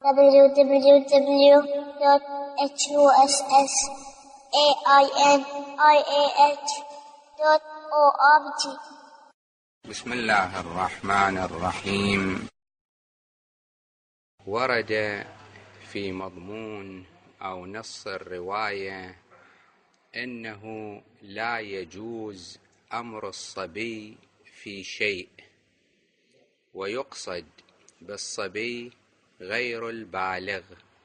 www.husainiah.org. بسم الله الرحمن الرحيم. ورد في مضمون أو نص الرواية إنه لا يجوز أمر الصبي في شيء، ويقصد بالصبي غير البالغ،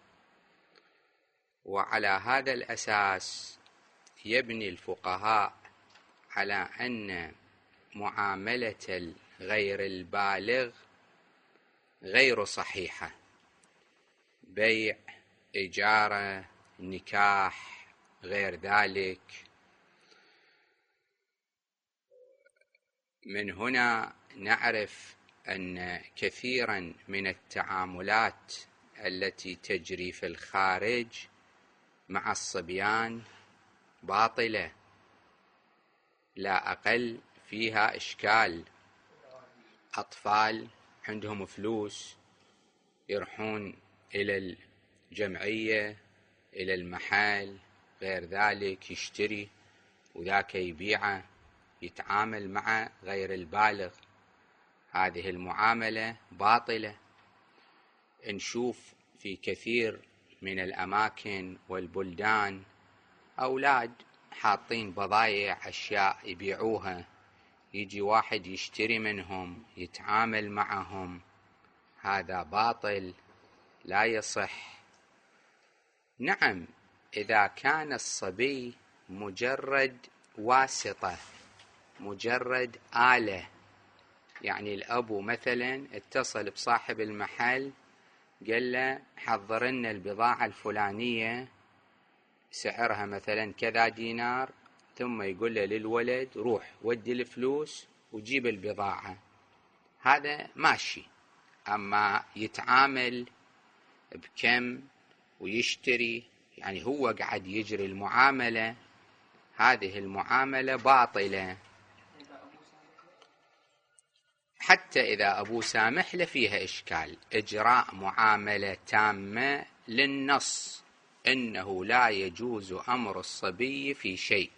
وعلى هذا الأساس يبني الفقهاء على أن معاملة غير البالغ غير صحيحة، بيع، إجارة، نكاح، غير ذلك. من هنا نعرف أن كثيرا من التعاملات التي تجري في الخارج مع الصبيان باطلة، لا أقل فيها إشكال. أطفال عندهم فلوس يروحون إلى الجمعية، إلى المحل، غير ذلك، يشتري وذاك يبيعه، يتعامل مع غير البالغ. هذه المعاملة باطلة. نشوف في كثير من الأماكن والبلدان أولاد حاطين بضايع، أشياء يبيعوها، يجي واحد يشتري منهم، يتعامل معهم. هذا باطل، لا يصح. نعم، إذا كان الصبي مجرد واسطة، مجرد آلة، يعني الأب مثلا اتصل بصاحب المحل قال له حضر لنا البضاعة الفلانية سعرها مثلا كذا دينار، ثم يقول له للولد روح ودي الفلوس وجيب البضاعة، هذا ماشي. أما يتعامل بكم ويشتري، يعني هو قاعد يجري المعاملة، هذه المعاملة باطلة. حتى إذا أبو سامح له فيها إشكال. إجراء معاملة تامة للنص إنه لا يجوز أمر الصبي في شيء.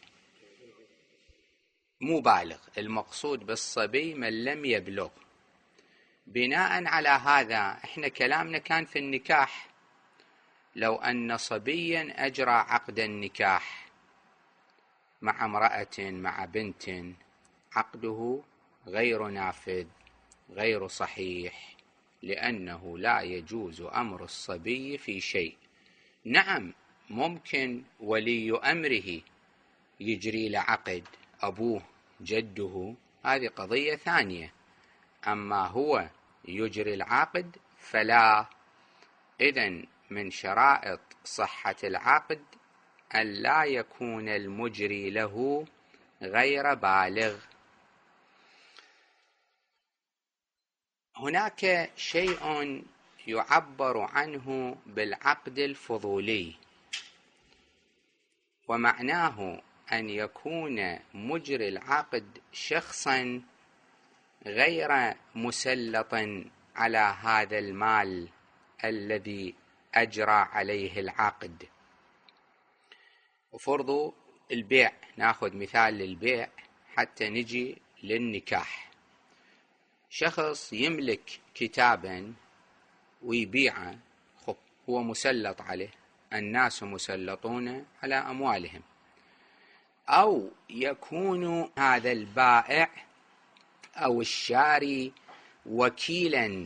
مو بالغ، المقصود بالصبي من لم يبلغ. بناء على هذا احنا كلامنا كان في النكاح. لو أن صبيا أجرى عقد النكاح مع امرأة، مع بنت، عقده غير نافذ، غير صحيح، لأنه لا يجوز أمر الصبي في شيء. نعم، ممكن ولي أمره يجري لعقد، أبوه، جده، هذه قضية ثانية. أما هو يجري العقد فلا. إذن من شرائط صحة العقد أن لا يكون المجري له غير بالغ. هناك شيء يعبر عنه بالعقد الفضولي، ومعناه أن يكون مجري العقد شخصا غير مسلط على هذا المال الذي أجرى عليه العقد. وفرضوا البيع، ناخذ مثال للبيع حتى نجي للنكاح. شخص يملك كتابا ويبيعه، هو مسلط عليه، الناس مسلطون على أموالهم. أو يكون هذا البائع أو الشاري وكيلا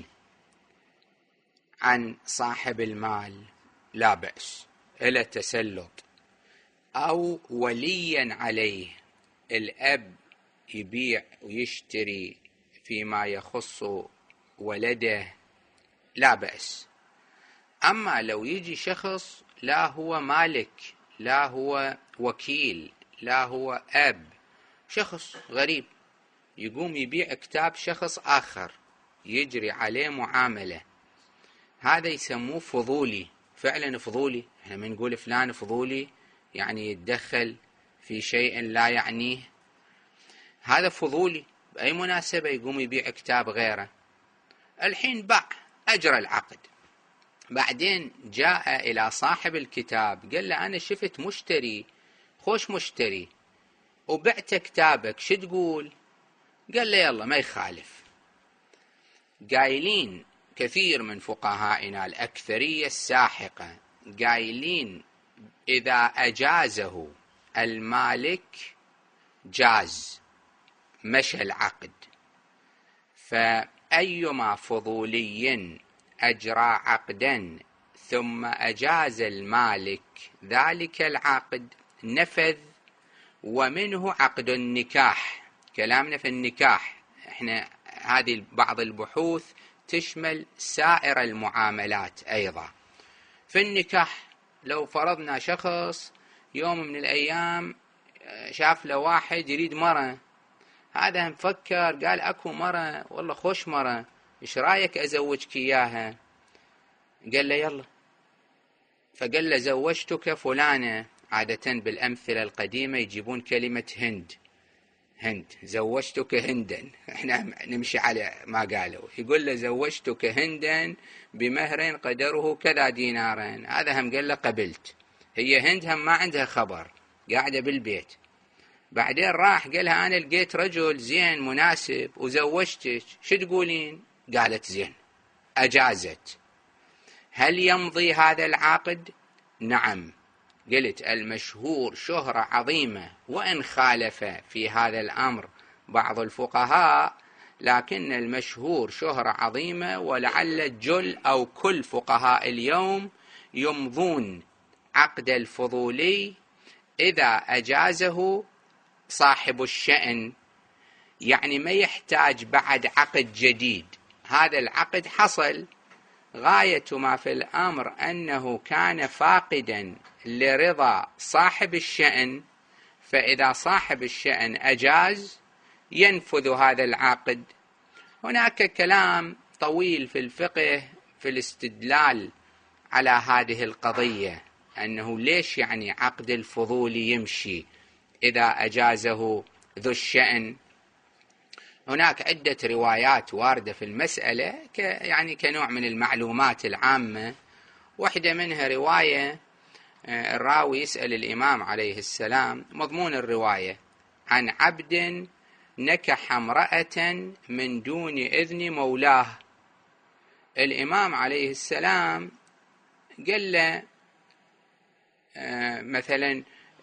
عن صاحب المال، لا بأس، إلى تسلط. أو وليا عليه، الأب يبيع ويشتري فيما يخص ولده، لا بأس. أما لو يجي شخص لا هو مالك، لا هو وكيل، لا هو أب، شخص غريب يقوم يبيع كتاب شخص آخر، يجري عليه معاملة، هذا يسموه فضولي. فعلا فضولي. احنا من نقول فلان فضولي يعني يتدخل في شيء لا يعنيه، هذا فضولي. بأي مناسبة يقوم يبيع كتاب غيره؟ الحين باع، أجرى العقد، بعدين جاء إلى صاحب الكتاب قال له أنا شفت مشتري، خوش مشتري، وبعت كتابك، شو تقول؟ قال له يلا ما يخالف. قايلين كثير من فقهائنا الأكثرية الساحقة قايلين إذا أجازه المالك جاز، مشى العقد. فأيما فضولي أجرى عقدا ثم أجاز المالك ذلك العقد نفذ، ومنه عقد النكاح. كلامنا في النكاح، احنا هذه بعض البحوث تشمل سائر المعاملات أيضا. في النكاح لو فرضنا شخص يوم من الأيام شاف له واحد يريد مرة، هذا مفكر قال أكو مرة والله خوش مرة، إيش رأيك أزوجك إياها؟ قال له يلا، فقال له زوجتك فلانة. عادة بالأمثلة القديمة يجيبون كلمة هند، زوجتك هندا، احنا نمشي على ما قالوا، يقول له زوجتك هندا بمهر قدره كذا دينارا. هذا هم قال له قبلت. هي هند هم ما عندها خبر، قاعدة بالبيت. بعدين راح قالها أنا لقيت رجل زين مناسب وزوجتك، شو تقولين؟ قالت زين، أجازت. هل يمضي هذا العقد؟ نعم. قلت المشهور شهرة عظيمة، وإن خالف في هذا الأمر بعض الفقهاء، لكن المشهور شهرة عظيمة، ولعل جل أو كل فقهاء اليوم يمضون عقد الفضولي إذا أجازه صاحب الشأن، يعني ما يحتاج بعد عقد جديد. هذا العقد حصل، غاية ما في الأمر أنه كان فاقدا لرضا صاحب الشأن، فإذا صاحب الشأن أجاز ينفذ هذا العقد. هناك كلام طويل في الفقه في الاستدلال على هذه القضية، أنه ليش يعني عقد الفضول يمشي إذا أجازه ذو الشأن. هناك عدة روايات واردة في المسألة يعني كنوع من المعلومات العامة. واحدة منها رواية الراوي يسأل الإمام عليه السلام، مضمون الرواية عن عبد نكح امرأة من دون إذن مولاه. الإمام عليه السلام قال له مثلا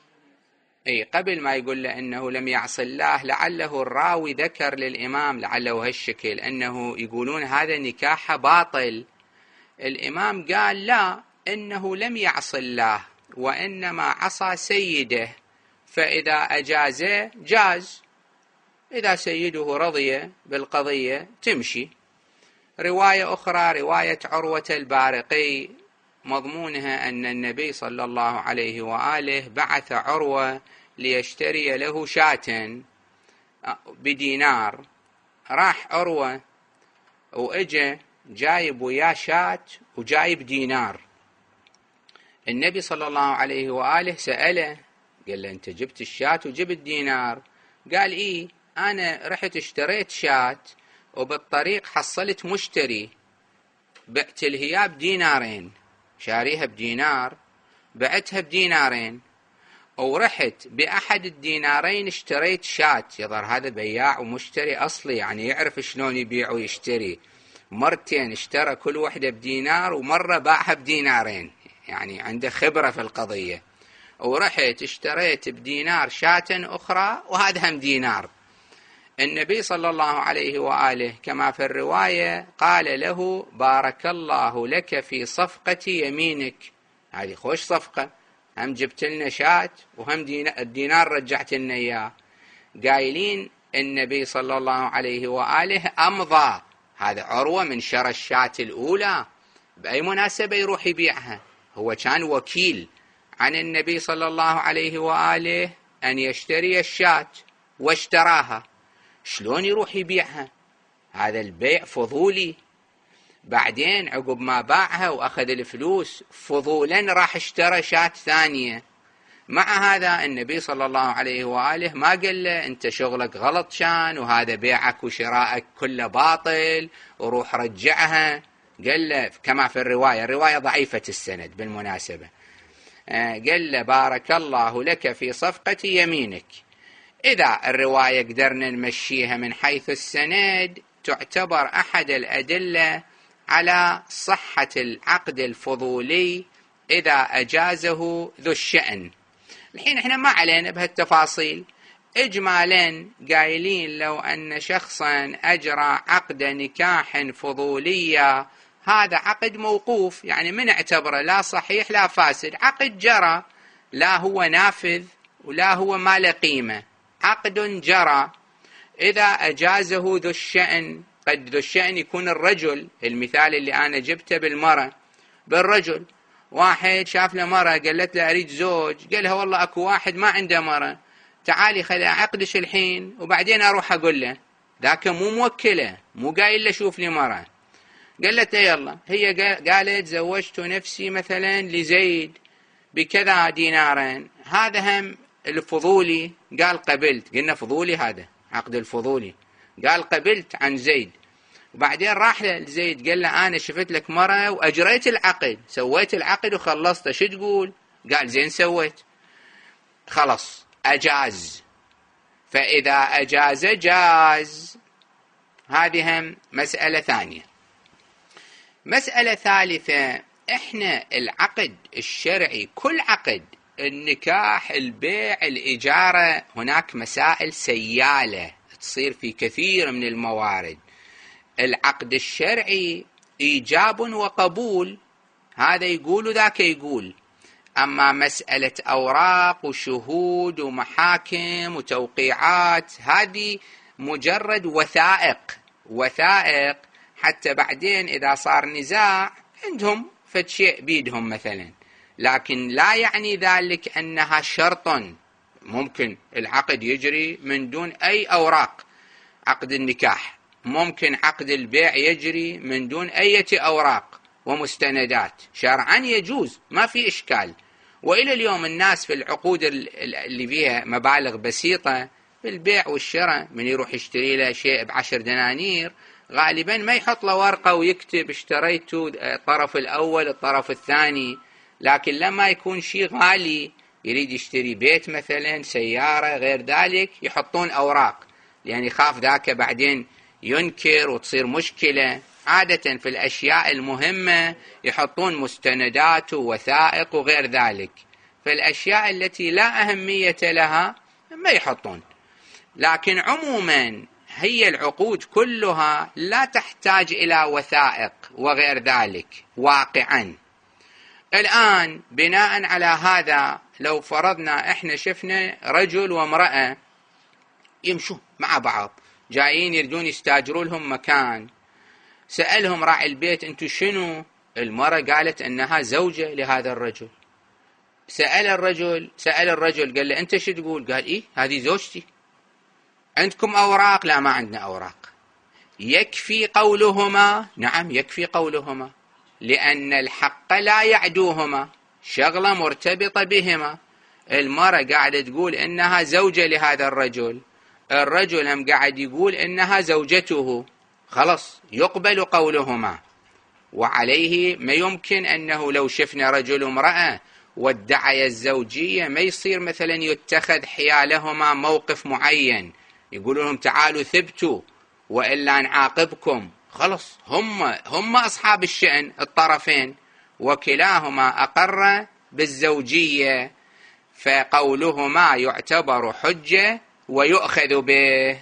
قبل ما يقول له أنه لم يعص الله، لعله الراوي ذكر للإمام لعله هالشكل أنه يقولون هذا نكاح باطل. الإمام قال لا، إنه لم يعص الله وإنما عصى سيده، فإذا أجازه جاز، إذا سيده رضي بالقضية تمشي. رواية أخرى رواية عروة البارقي مضمونها أن النبي صلى الله عليه وآله بعث عروة ليشتري له شاة بدينار. راح عروة وإجا جايب وياه شاة وجايب دينار. النبي صلى الله عليه وآله سأله، قال له أنت جبت الشاة وجبت دينار؟ قال إيه، أنا رحت اشتريت شاة وبالطريق حصلت مشتري، بعت الهيا بدينارين، شاريها بدينار بعتها بدينارين، ورحت بأحد الدينارين اشتريت شاة. يظهر هذا بياع ومشتري أصلي، يعني يعرف شلون يبيع ويشتري. مرتين اشترى كل واحدة بدينار، ومرة باعها بدينارين، يعني عنده خبرة في القضية. ورحت اشتريت بدينار شاة أخرى وهذا هم دينار. النبي صلى الله عليه وآله كما في الرواية قال له بارك الله لك في صفقة يمينك، هذه خوش صفقة، هم جبت لنا شاة وهم الدينار رجعت لنا إياه. قايلين النبي صلى الله عليه وآله أمضى. هذا عروة من شرى الشاة الأولى، بأي مناسبة يروح يبيعها؟ هو كان وكيل عن النبي صلى الله عليه وآله أن يشتري الشاة واشتراها، شلون يروح يبيعها؟ هذا البيع فضولي. بعدين عقب ما باعها وأخذ الفلوس فضولا راح اشترى شاة ثانية. مع هذا النبي صلى الله عليه وآله ما قال له أنت شغلك غلط شان، وهذا بيعك وشراءك كله باطل وروح رجعها. قال له كما في الرواية ضعيفة السند بالمناسبة، قال له بارك الله لك في صفقة يمينك. إذا الرواية قدرنا نمشيها من حيث السند تعتبر أحد الأدلة على صحة العقد الفضولي إذا أجازه ذو الشأن. الحين احنا ما علينا بهالتفاصيل، إجمالا قايلين لو أن شخصا أجرى عقد نكاح فضولية هذا عقد موقوف، يعني من اعتبره لا صحيح لا فاسد، عقد جرى لا هو نافذ ولا هو ما له قيمة، عقد جرى. إذا أجازه ذو الشأن، قد ذو الشأن يكون الرجل، المثال اللي أنا جبته بالمرأة بالرجل، واحد شاف له مرأة قالت له أريد زوج، قال لها والله أكو واحد ما عنده مرأة، تعالي خلي أعقدش الحين وبعدين أروح أقول له، ذاك مو موكله، مو قايل له شوف لي مرأة. قالت يلا، هي قالت زوجت نفسي مثلا لزيد بكذا دينارا، هذا هم الفضولي، قال قبلت، قلنا فضولي هذا عقد الفضولي، قال قبلت عن زيد، وبعدين راح لزيد قال له أنا شفت لك مرة وأجريت العقد، سويت العقد وخلصته، شو تقول؟ قال زين سويت، خلص أجاز. فإذا أجاز جاز. هذه هم مسألة ثانية. مسألة ثالثة، احنا العقد الشرعي، كل عقد، النكاح، البيع، الإجارة، هناك مسائل سيالة تصير في كثير من الموارد. العقد الشرعي إيجاب وقبول، هذا يقول وذاك يقول. أما مسألة أوراق وشهود ومحاكم وتوقيعات هذه مجرد وثائق حتى بعدين إذا صار نزاع عندهم فد شيء بيدهم مثلا، لكن لا يعني ذلك أنها شرط. ممكن العقد يجري من دون أي أوراق، عقد النكاح، ممكن عقد البيع يجري من دون أي أوراق ومستندات، شرعا يجوز، ما في إشكال. وإلى اليوم الناس في العقود اللي فيها مبالغ بسيطة في البيع والشراء، من يروح يشتري له شيء ب10 دنانير غالبا ما يحط له ورقة ويكتب اشتريت الطرف الأول الطرف الثاني، لكن لما يكون شيء غالي يريد يشتري بيت مثلا، سيارة، غير ذلك، يحطون أوراق، لأن يخاف ذاك بعدين ينكر وتصير مشكلة. عادة في الأشياء المهمة يحطون مستندات ووثائق وغير ذلك، فالأشياء التي لا أهمية لها ما يحطون. لكن عموما هي العقود كلها لا تحتاج إلى وثائق وغير ذلك واقعا. الآن بناء على هذا لو فرضنا احنا شفنا رجل وامرأة يمشوا مع بعض، جايين يريدون يستاجروا لهم مكان، سألهم راعي البيت انتو شنو؟ المرأة قالت انها زوجة لهذا الرجل. سأل الرجل قال له انت شو تقول؟ قال ايه هذه زوجتي. عندكم اوراق؟ لا ما عندنا اوراق. يكفي قولهما؟ نعم يكفي قولهما، لأن الحق لا يعدوهما، شغلة مرتبطة بهما. المرأة قاعدة تقول إنها زوجة لهذا الرجل هم قاعد يقول إنها زوجته، خلص يقبل قولهما. وعليه ما يمكن أنه لو شفنا رجل وامرأة وادعي الزوجية ما يصير مثلا يتخذ حيالهما موقف معين، يقولوا لهم تعالوا ثبتوا وإلا نعاقبكم. خلص هم أصحاب الشأن الطرفين، وكلاهما أقر بالزوجية، فقولهما يعتبر حجة ويؤخذ به.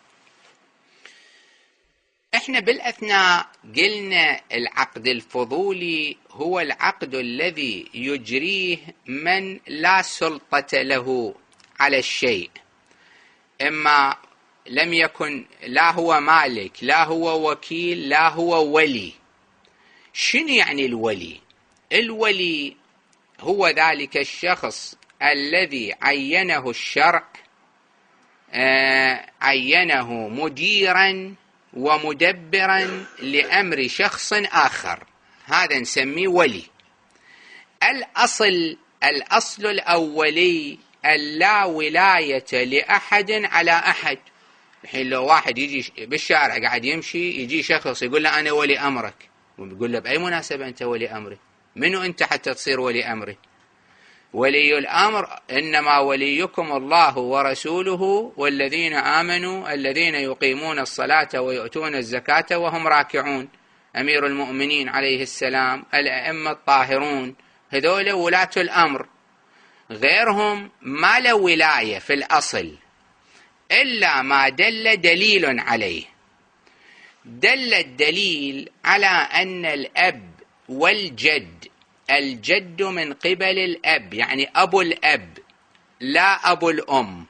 احنا بالأثناء قلنا العقد الفضولي هو العقد الذي يجريه من لا سلطة له على الشيء، إما لم يكن لا هو مالك لا هو وكيل لا هو ولي. شنو يعني الولي؟ الولي هو ذلك الشخص الذي عينه الشرع، عينه مديرا ومدبرا لأمر شخص آخر، هذا نسميه ولي. الأصل الأولي اللا ولاية لأحد على أحد. الحين لو واحد يجي بالشارع قاعد يمشي، يجي شخص يقول له أنا ولي أمرك، وبيقول له بأي مناسبة أنت ولي أمره؟ منو أنت حتى تصير ولي أمره؟ ولي الأمر إنما وليكم الله ورسوله والذين آمنوا الذين يقيمون الصلاة ويؤتون الزكاة وهم راكعون. أمير المؤمنين عليه السلام، الأئمة الطاهرون، هذول ولاة الأمر. غيرهم ما له ولاية في الأصل إلا ما دل دليل عليه. دل الدليل على أن الأب والجد، الجد من قبل الأب يعني أبو الأب لا أبو الأم،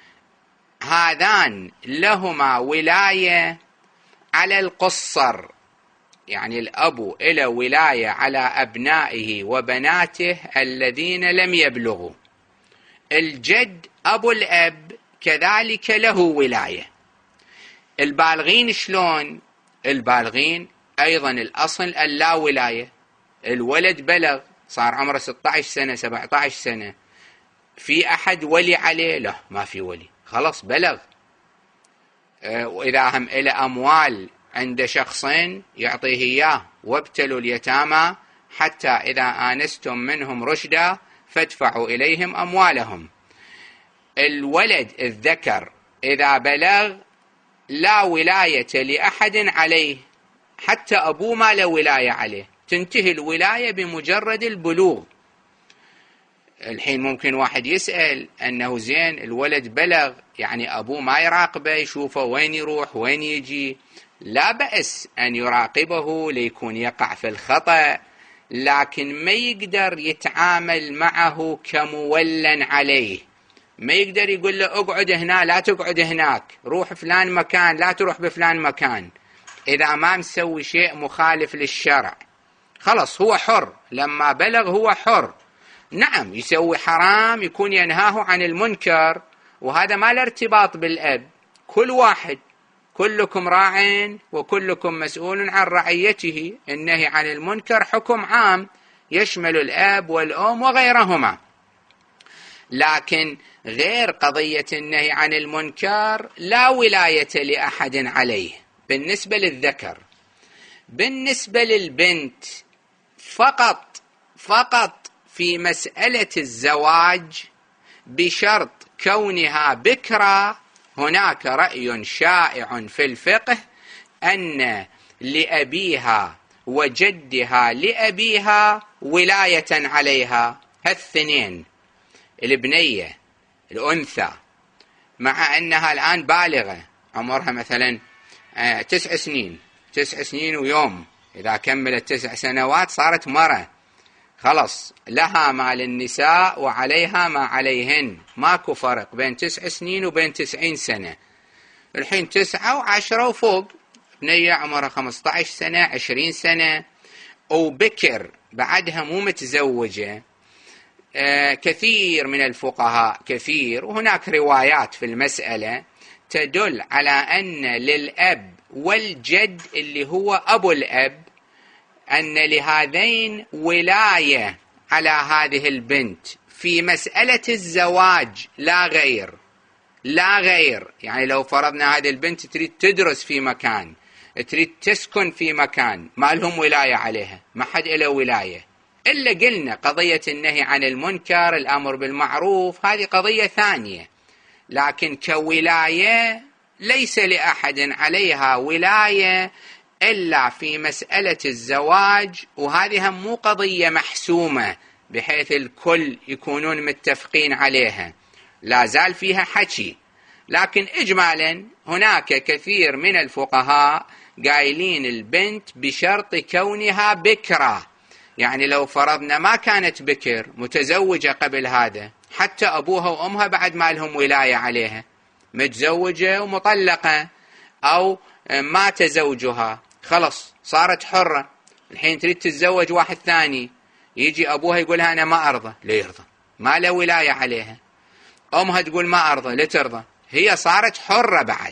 هذان لهما ولاية على القصر، يعني الأب له ولاية على أبنائه وبناته الذين لم يبلغوا. الجد أبو الأب كذلك له ولاية. البالغين شلون؟ البالغين أيضا الأصل اللا ولاية. الولد بلغ، صار عمره 16 سنة 17 سنة، في أحد ولي عليه؟ لا، ما في ولي، خلاص بلغ. وإذا هم إلى أموال عند شخصين يعطيه إياه، وابتلوا اليتامى حتى إذا آنستم منهم رشدا فادفعوا إليهم أموالهم. الولد الذكر إذا بلغ لا ولاية لأحد عليه، حتى أبوه ما له ولاية عليه، تنتهي الولاية بمجرد البلوغ. الحين ممكن واحد يسأل أنه زين الولد بلغ، يعني أبوه ما يراقبه يشوفه وين يروح وين يجي؟ لا بأس أن يراقبه ليكون يقع في الخطأ، لكن ما يقدر يتعامل معه كمولا عليه. ما يقدر يقول له اقعد هنا لا تقعد هناك، روح فلان مكان لا تروح بفلان مكان، إذا ما مسوي شيء مخالف للشرع. خلص هو حر، لما بلغ هو حر. نعم يسوي حرام، يكون ينهاه عن المنكر، وهذا ما له ارتباط بالأب. كل واحد، كلكم راع وكلكم مسؤول عن رعيته. النهي عن المنكر حكم عام يشمل الأب والأم وغيرهما. لكن غير قضية النهي عن المنكر لا ولاية لأحد عليه بالنسبة للذكر. بالنسبة للبنت فقط في مسألة الزواج بشرط كونها بكرة، هناك رأي شائع في الفقه أن لأبيها وجدها لأبيها ولاية عليها، هالثنين، البنية الأنثى، مع أنها الآن بالغة، عمرها مثلا 9 سنين، 9 سنين ويوم، إذا كملت 9 سنوات صارت مرة، خلص لها ما للنساء وعليها ما عليهن، ماكو فرق بين 9 سنين وبين 90 سنة. الحين 9 و10 وفوق، بنية عمرها 15 سنة 20 سنة وبكر بعدها مو متزوجة. كثير من الفقهاء، كثير، وهناك روايات في المسألة تدل على أن للأب والجد اللي هو أبو الأب أن لهذين ولاية على هذه البنت في مسألة الزواج لا غير. لا غير، يعني لو فرضنا هذه البنت تريد تدرس في مكان، تريد تسكن في مكان، ما لهم ولاية عليها، ما حد له ولاية. إلا قلنا قضية النهي عن المنكر، الأمر بالمعروف، هذه قضية ثانية، لكن كولاية ليس لأحد عليها ولاية إلا في مسألة الزواج، وهذه مو قضية محسومة بحيث الكل يكونون متفقين عليها، لا زال فيها حكي. لكن إجمالا هناك كثير من الفقهاء قايلين البنت بشرط كونها بكرة، يعني لو فرضنا ما كانت بكر متزوجة قبل هذا، حتى أبوها وأمها بعد ما لهم ولاية عليها، متزوجة ومطلقة أو مات زوجها، خلص صارت حرة، الحين تريد تتزوج واحد ثاني، يجي أبوها يقولها أنا ما أرضى، لا يرضى، ما له ولاية عليها. أمها تقول ما أرضى، لا ترضى، هي صارت حرة بعد.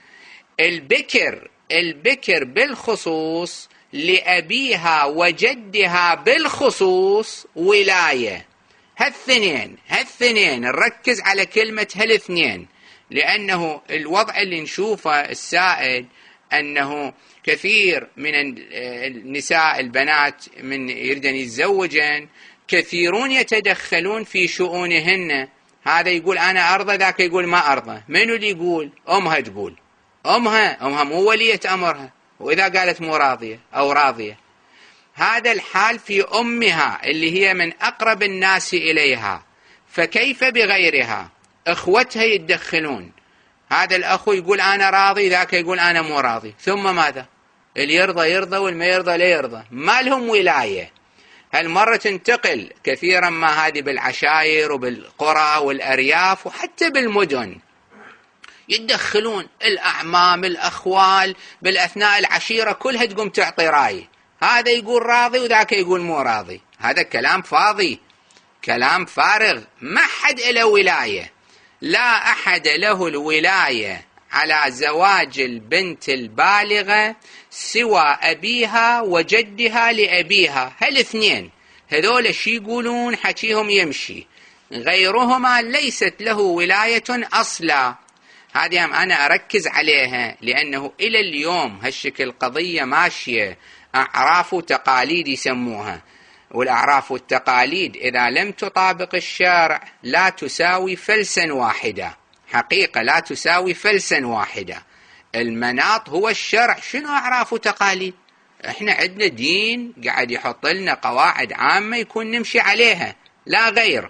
البكر بالخصوص لأبيها وجدها بالخصوص ولاية. هالثنين نركز على كلمة هالاثنين، لأنه الوضع اللي نشوفه السائد أنه كثير من النساء البنات من يريدن يتزوجن كثيرون يتدخلون في شؤونهن، هذا يقول أنا أرضى، ذاك يقول ما أرضى. منو اللي يقول؟ أمها تقول. أمها مو ولية أمرها، وإذا قالت مو راضية أو راضية. هذا الحال في أمها اللي هي من أقرب الناس إليها، فكيف بغيرها؟ إخوتها يتدخلون، هذا الأخو يقول أنا راضي، ذاك يقول أنا مو راضي، ثم ماذا؟ اللي يرضى والما يرضى لا يرضى، ما لهم ولاية. هالمرة تنتقل كثيرا ما هذه بالعشائر وبالقرى والأرياف وحتى بالمدن، يتدخلون الأعمام الأخوال بالأثناء العشيرة كلها تقوم تعطي رأي، هذا يقول راضي وذاك يقول مو راضي. هذا كلام فاضي، كلام فارغ، ما حد له ولاية. لا أحد له الولاية على زواج البنت البالغة سوى أبيها وجدها لأبيها، هالاثنين هذول شي يقولون حكيهم يمشي، غيرهما ليست له ولاية أصلا. هذه أنا أركز عليها لأنه إلى اليوم هالشكل قضية ماشية، أعراف وتقاليد يسموها، والأعراف والتقاليد إذا لم تطابق الشرع لا تساوي فلسا واحدة، حقيقة لا تساوي فلسا واحدة. المناط هو الشرع، شنو أعراف وتقاليد؟ إحنا عندنا دين قاعد يحط لنا قواعد عامة يكون نمشي عليها لا غير.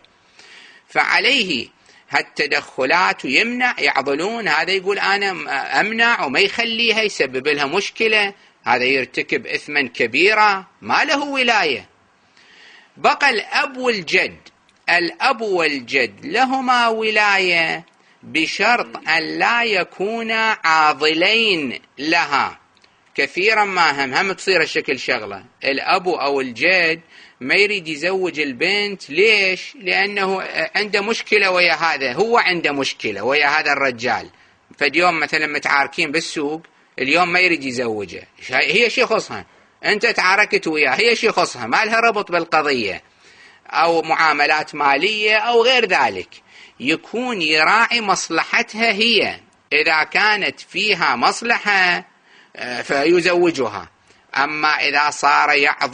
فعليه هالتدخلات ويمنع، يعضلون، هذا يقول أنا أمنع وما يخليها، يسبب لها مشكلة، هذا يرتكب إثما كبيرا، ما له ولاية. بقى الأب والجد، الأب والجد لهما ولاية بشرط أن لا يكونا عاضلين لها. كثيرا ما هم تصير الشكل شغلة، الأب أو الجد ما يريد يزوج البنت، ليش؟ لأنه عنده مشكلة ويا هذا، هو عنده مشكلة ويا هذا الرجال، فاليوم مثلا متعاركين بالسوق، اليوم ما يريد يزوجه، هي شي خصها، أنت تعاركت وياه، هي شي خصها، ما لها ربط بالقضية، أو معاملات مالية أو غير ذلك، يكون يراعي مصلحتها هي، إذا كانت فيها مصلحة فيزوجها. أما إذا صار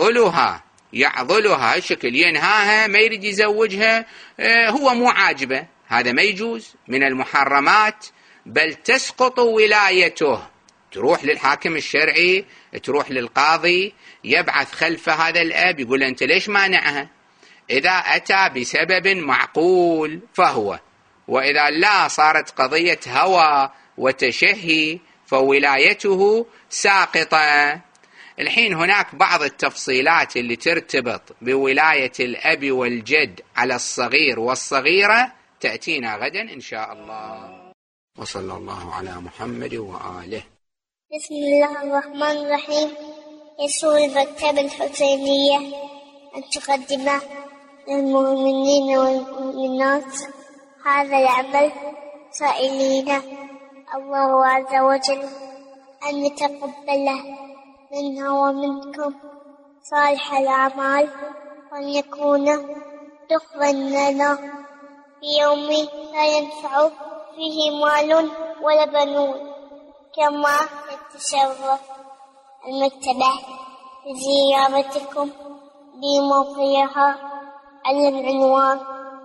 يعضلها الشكل، ينهاها، ما يريد يزوجها، هو مو عاجبه، هذا ما يجوز، من المحرمات، بل تسقط ولايته، تروح للحاكم الشرعي، تروح للقاضي، يبعث خلف هذا الأب يقول أنت ليش مانعها؟ إذا أتى بسبب معقول فهو، وإذا لا صارت قضية هوى وتشهي فولايته ساقطة. الحين هناك بعض التفصيلات اللي ترتبط بولاية الأب والجد على الصغير والصغيرة تأتينا غدا إن شاء الله. وصلى الله على محمد وآله. بسم الله الرحمن الرحيم. يسر المكتبة الحسينية أن تقدم للمؤمنين والمؤمنات هذا العمل سائلين الله عز وجل أن يتقبله منا ومنكم صالح الأعمال، وأن يكون دخلا لنا في يوم لا ينفع فيه مال ولا بنون. كما يتشرف المكتبة بزيارتكم بموقعها على العنوان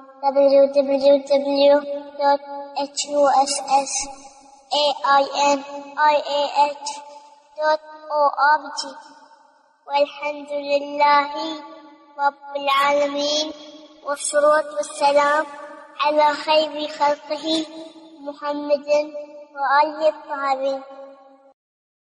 www.hussaiah.org. والحمد لله رب العالمين، والصلاة والسلام على خير خلقه محمد وآله الطاهرين.